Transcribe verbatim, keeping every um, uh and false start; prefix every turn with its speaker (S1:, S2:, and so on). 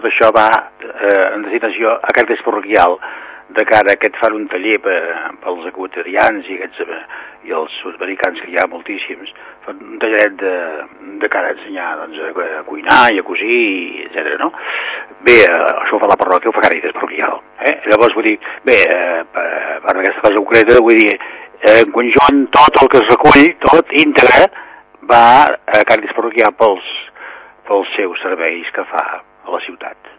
S1: tot això va eh, en destinació a Càritas Parroquial, de cara a aquest fan un taller pels equatorians i, aquests, i els sud-americans, que hi ha moltíssims, fan un talleret de, de cara a ensenyar doncs, a cuinar i a cosir, etcètera. No? Bé, això ho fa la parròquia, ho fa Càritas Parroquial. Eh? Llavors, vull dir, bé, eh, per, per aquesta cosa concreta, vull dir, en conjunt, tot el que es recull, tot íntegre, va a Càritas Parroquial pels, pels seus serveis que fa a la ciutat.